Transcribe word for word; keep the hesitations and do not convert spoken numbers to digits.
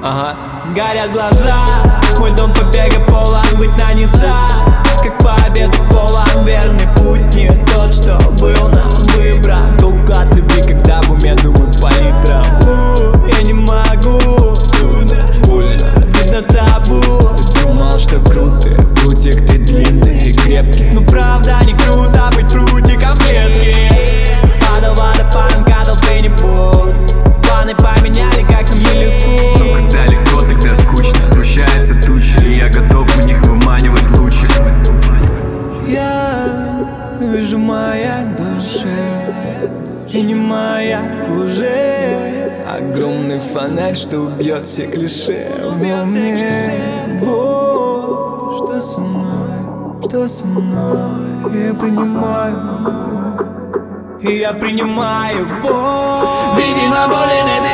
Ага. Горят глаза, мой дом побега полон, быть на низах, как по обеду полон. Верный путь не тот, что был нам выбран. Толку от любви, когда в уме думаю по литрам. У, я не могу, трудно, больно, видно табу. Ты думал, что крутый, прутик ты длинный и крепкий. Ну правда не круто быть прутиком в клетке. Падал водопадом, гадал пеннибол. Планы поменяли, как нелегко. Но когда легко, тогда скучно. Сгущаются тучи, и я готов в них выманивать лучик. Я вижу маяк в душе, и не маяк уже. Огромный фонарь, что убьет все клише во мне. О, что со мной, что со мной? Я принимаю, и я принимаю боль. Видимо, болен это